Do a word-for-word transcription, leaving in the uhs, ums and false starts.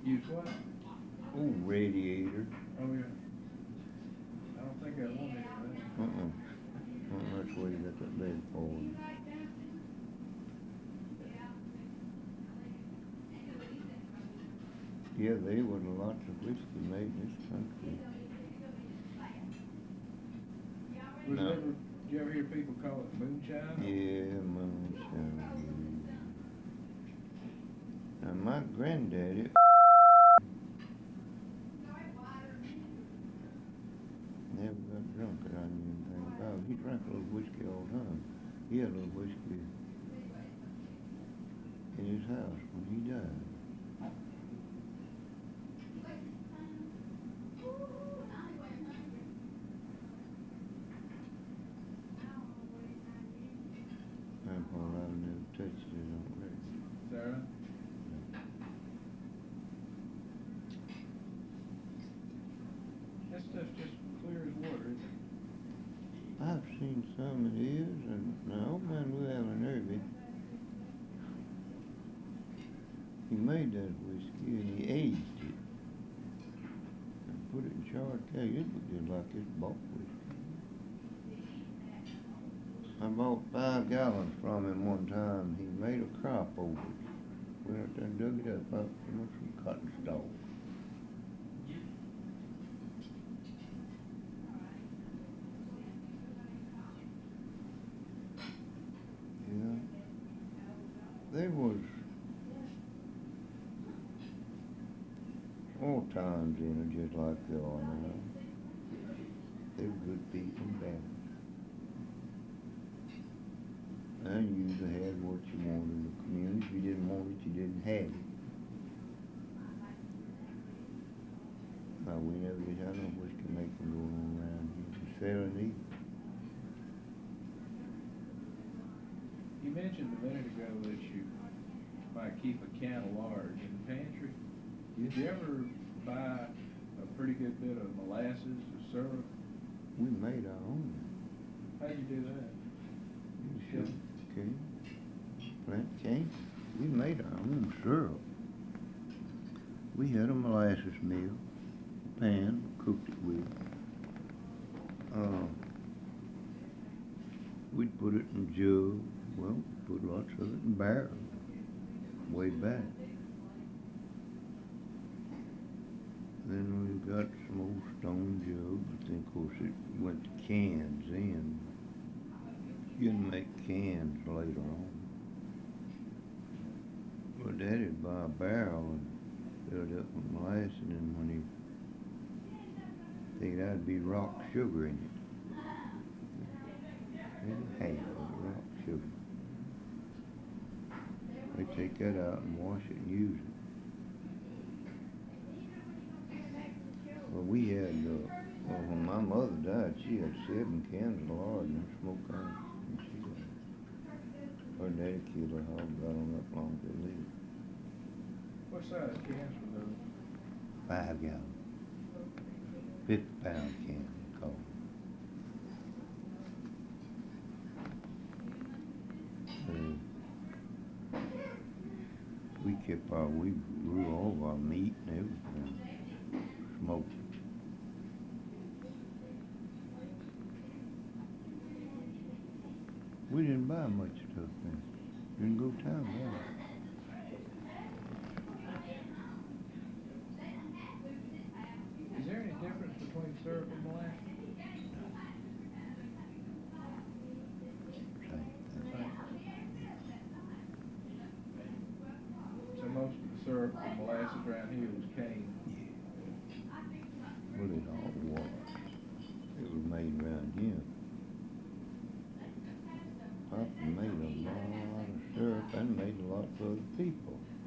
Use what? Oh, radiator. Oh, yeah. I don't think I want any of that. Uh-uh. Well, that's where you got that bed for. Yeah, there was lots of whiskey made in this country. Was No. it ever, did you ever hear people call it moonshine? Yeah, moonshine. Now, my granddaddy never got drunk that I knew anything about. He drank a little whiskey all the time. He had a little whiskey in his house when he died. Grandpa I never touched it on there. Sarah? That stuff's just clear as water, isn't it? I've seen some it is, and now old man Lou Allen Irby, he made that whiskey and he aged it and put it in charred cake. It was just like his bulk whiskey. I bought five gallons from him one time. He made a crop over it. Went out there and dug it up out from some cotton stalk. Yeah. There was all times in it just like they are now. They were good people and bad. And you either had what you wanted in the community. If you didn't want it, you didn't have it. Now, we never did have no whiskey making going on around here. Selling either. You mentioned a minute ago that you might keep a can of lard in the pantry. Did you ever buy a pretty good bit of molasses or syrup? We made our own. How'd you do that? You should. Okay. Plant cane. We made our own syrup. We had a molasses mill, pan, cooked it with. Uh, we'd put it in jugs. Well, put lots of it in barrels. Way back. Then we got some old stone jugs, but then of course it went to cans in. You can make cans later on. Well, Daddy'd buy a barrel and fill it up with molasses, and then when he figured that'd be rock sugar in it. Maybe half of the rock sugar. We take that out and wash it and use it. Well, we had, uh, well, when my mother died, she had seven cans of lard in her smoke iron. Her daddy killed her hog, got on that long to live. What size cans were those? Five gallon. Fifty pound can, they call them. Uh, we kept our, we grew all of our meat and everything. Smoked it. We didn't buy much stuff then. Didn't go to town then. Is there any difference between syrup and molasses? Same thing. Same. So most of the syrup and molasses around here was cane. Well, it all was. It was made around here. Papa made a lot of syrup and made a lot for other people.